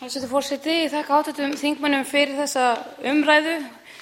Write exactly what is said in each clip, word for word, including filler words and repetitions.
Hæstv. forseti. Ég þakka hv. þingmönnum fyrir þessa umræðu.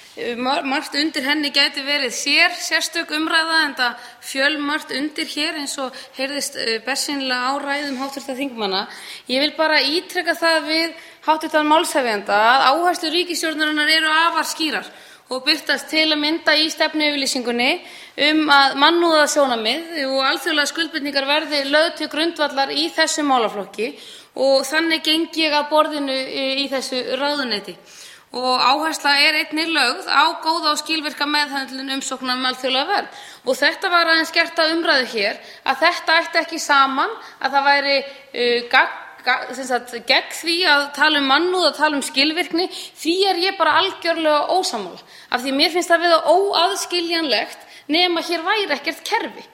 Margt undir henni gæti verið sér sérstök umræða, enda fjölmargt undir hér eins og heyrðist bersýnilega á ræðum hv. þingmanna. Ég vil bara ítreka það við hv. málshefjanda að áherslur ríkisstjórnarinnar eru afar skýrar og birtast til að mynda í stefnuyfirlýsingunni um að mannúðarsjónarmið og alþjóðlegar skuldbindingar verði lögð til grundvallar í þessum málaflokki og þannig geng ég að borðinu í þessu ráðuneyti. Og áhersla er einnig lögð á góða og skilvirka meðhöndlun umsókna um alþjóðlega vernd. Og þetta var aðeins gert að umræðu hér að þetta ætti ekki saman, að það væri uh, gagn sem sagt gegn því að tala um mannúð og tala um skilvirkni. Því er ég bara algjörlega ósammála, af því mér finnst það vera óaðskiljanlegt nema hér væri ekkert kerfi.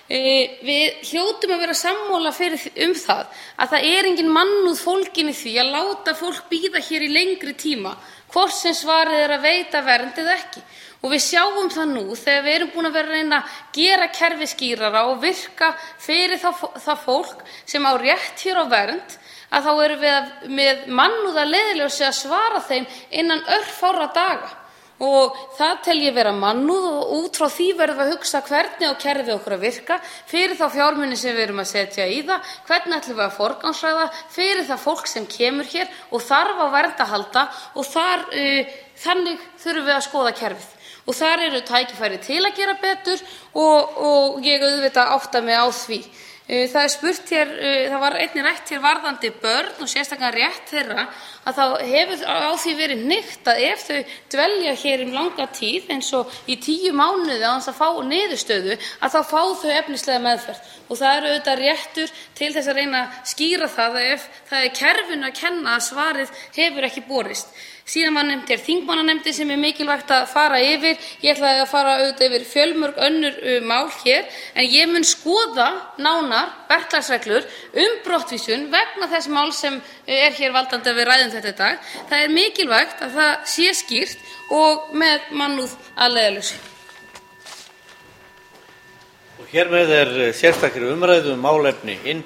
E, við hljótum að vera sammála fyrir um það að það er engin mannúð fólgin í því að láta fólk bíða hér í lengri tíma, hvort sem svarið er að veita vernd eða ekki. Og við sjáum það nú þegar við erum búin að vera að reyna að gera kerfið skýrara og virka fyrir það, það fólk sem á rétt hér á vernd, að þá erum við að, með mannúð að leiðarljósi að svara þeim innan örfárra daga. Og það tel ég vera mannúð og út frá því verðum við að hugsa hvernig á kerfið okkur að virka fyrir þá fjármuni sem við erum að setja í það, hvernig ætlum við að forgangsraða fyrir það fólk sem kemur hér og þarf á vernd að halda og þar, uh, þannig þurfum við að skoða kerfið. Og þar eru tækifæri til að gera betur og, og ég auðvitað átta mig á því. Það er spurt hér, það var einnig rætt hér varðandi börn og sérstaklega rétt þeirra, að þá hefur á því verið hnykkt að ef þau dvelja hér um langa tíð, eins og í tíu mánuði án þess að fá niðurstöðu, að þá fá þau efnislega meðferð. Og það er auðvitað réttur til þess að reyna að skýra það að ef það er kerfinu að kenna að svarið hefur ekki borist. Síðan var nefnt hér þingmannanefndin sem er mikilvægt að fara yfir. Ég ætlaði að fara auðvitað yfir fjölmörg önnur uh, mál hér, en ég mun skoða nánar verklagsreglur um brottvísun vegna þess mál sem er hér valdandi að við ræðum þetta í dag. Það er mikilvægt að það sé skýrt og með mannúð að leiðarljósi. Og hér með er sérstakri umræðu um málefni